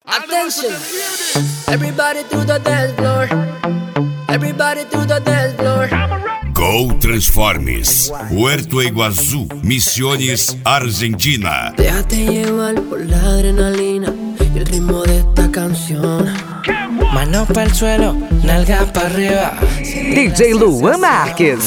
Attention, everybody to the dance floor. Everybody to the dance floor. Go Transformes, Puerto Iguazú, Misiones, Argentina. Déjate llevar por la adrenalina y el ritmo de esta canción. Mano pa'l suelo, nalga pa' arriba. DJ Luan Marques.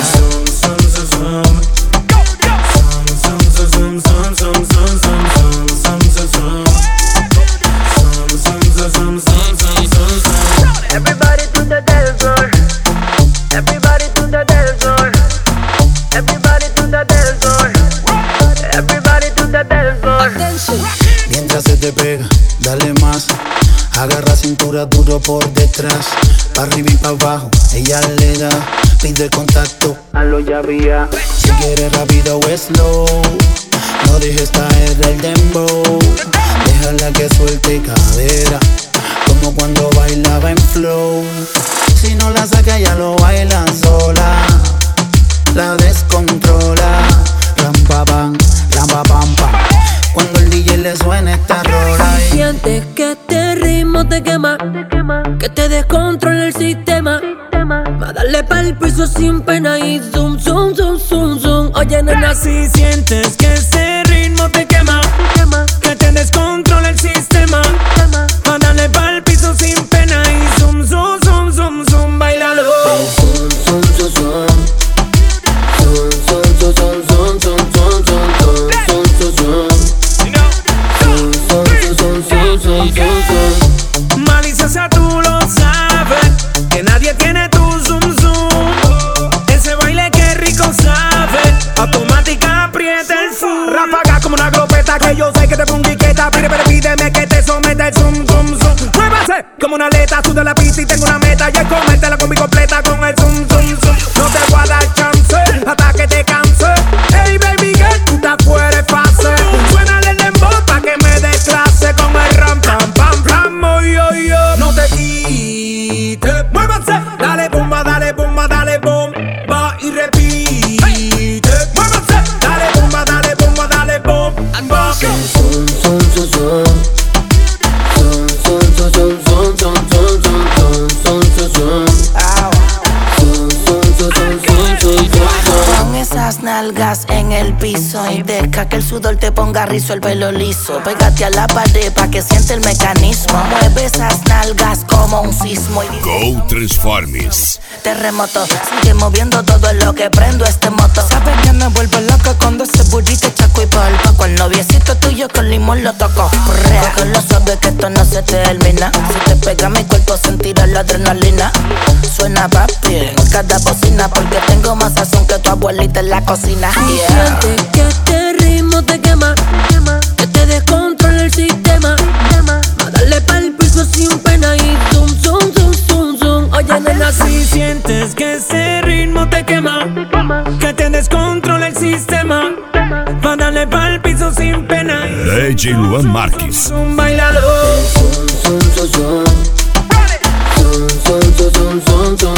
Everybody to the dance floor. Everybody to the dance floor. Everybody to the dance floor. Everybody to the dance floor. Attention. Mientras se te pega, dale más. Agarra cintura duro por detrás, pa' arriba y pa' abajo, ella le da. Pide contacto, hazlo ya vía. Si quieres rápido o slow, no dejes caer el dembow. Déjala que suelte cadera, como cuando bailaba en flow. Si no la saca ya lo baila sola, la descontrola. Ram pa pam, pam. Cuando el DJ le suena esta rola y sientes que este ritmo te quema, que te descontrola el sistema. Va darle pa'l piso sin pena y zoom, zoom, zoom, zoom, zoom. Oye, nena, Si sientes que ese ritmo te quema, que te descontrola el sistema, va darle pa'l piso sin pena y zoom, zoom, zoom, zoom, zoom, bailalo. zoom, zoom, zoom, zoom. Zoom, zoom, zoom, zoom, zoom, zoom, zoom, zoom, zoom, zoom, zoom. Maliciosa, tú lo sabes, que nadie tiene tu zoom zoom. Ese baile que rico sabe, automática aprieta el zoom. Ráfaga como una glopeta, que yo sé que te pongo quieta. Pídeme que te someta el zoom zoom zoom. Muévase como una aleta, suda la pista y tengo una meta. Y es comértela con mi completa con el zoom zoom zoom. No te voy a dar chance hasta que te canse. Hey baby girl, tú te fuera fácil. Suénale el dembow pa' que me dé clase con el ram pam pam pam. Yo. No te quites, muévanse. Dale bomba y repite. Muévanse. Dale bomba, dale bomba. Zoom, zoom, zoom, zoom. Zoom, zoom, zoom, zoom, zoom, zoom, zoom, zoom, zoom, zoom, zoom. Zoom, zoom, zoom, zoom, zoom, zoom, zoom. Con esas nalgas en el piso y deja que el sudor te ponga rizo, el pelo liso. Pégate a la pared pa' que siente el mecanismo. Mueve esas nalgas como un sismo y Go Transformes. terremoto. Sigue moviendo todo en lo que prendo este moto. Sabes que me vuelvo loco cuando ese burrito chaco y polvo. Con el noviecito tuyo con limón lo toco. Porque lo sabes que esto no se termina. Si te pega mi cuerpo sentirás la adrenalina. Suena papi en cada bocina, porque tengo más sazón que tu abuelita en la cocina. Sientes que este ritmo te quema, que te descontrola el sistema. Va darle pa'l piso sin pena y zoom, zoom, zoom, zoom, zoom. Oye, nena, Si sientes que ese ritmo te quema, que te descontrola el sistema, va a darle pa'l piso sin pena. DJ Luan Marques. Bailalo. zoom, zoom, zoom, zoom. Zoom, zoom, zoom, zoom, zoom, zoom.